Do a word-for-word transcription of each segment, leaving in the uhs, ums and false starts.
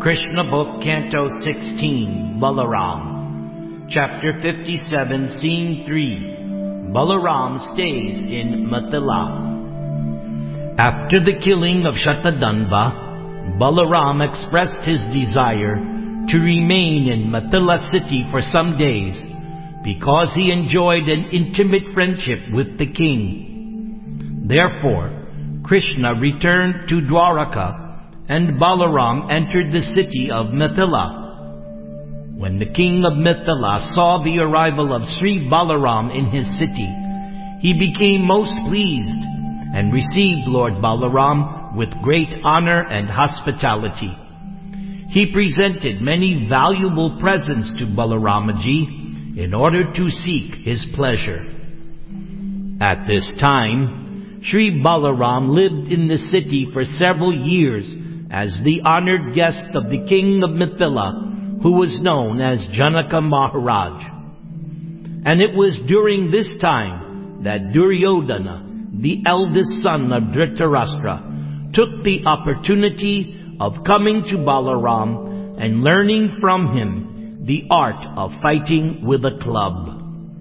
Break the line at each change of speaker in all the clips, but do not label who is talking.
Krishna Book, Canto sixteen, Balaram. Chapter fifty-seven, Scene three. Balaram stays in Mithila. After the killing of Shatadhanva, Balaram expressed his desire to remain in Mithila city for some days because he enjoyed an intimate friendship with the king. Therefore, Krishna returned to Dwaraka and Balaram entered the city of Mithila. When the king of Mithila saw the arrival of Sri Balaram in his city, he became most pleased and received Lord Balaram with great honor and hospitality. He presented many valuable presents to Balaramaji in order to seek his pleasure. At this time, Sri Balaram lived in the city for several years as the honored guest of the king of Mithila, who was known as Janaka Maharaj. And it was during this time that Duryodhana, the eldest son of Dhritarashtra, took the opportunity of coming to Balaram and learning from him the art of fighting with a club.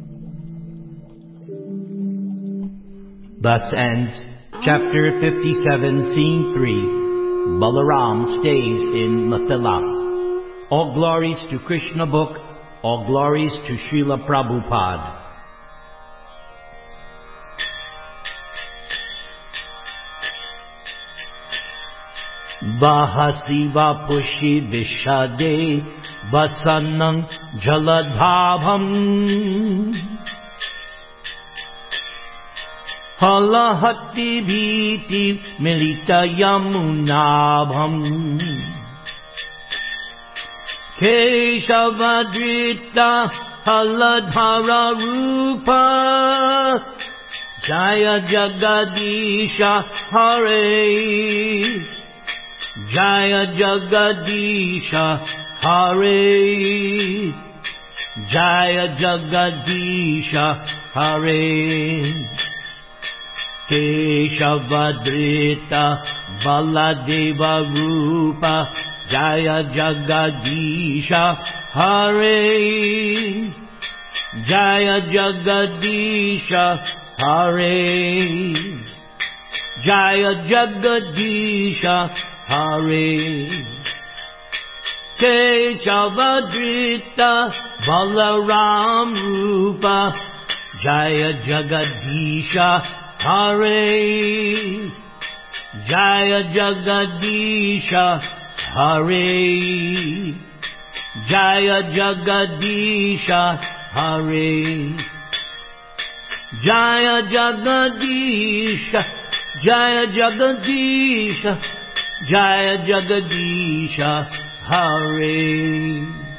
Thus ends Chapter fifty-seven, Scene three. Balaram stays in Mithila. All glories to Krishna Book, all glories to Srila Prabhupada. Bahasiva pushi vishade basanang jaladhabam halahati bhiti milita yamunabham keshavadrita haladhara rupa jaya jagadisha hare jaya jagadisha hare jaya jagadisha hare Keshavadrita Baladeva Rupa Jaya Jagadisha Hare Jaya Jagadisha Hare Jaya Jagadisha Hare Keshavadrita Balaram Rupa Jaya Jagadisha Hare Jaya Jagadisha Hare Jaya Jagadisha Hare Jaya Jagadisha Jaya Jagadisha Jaya Jagadisha Hare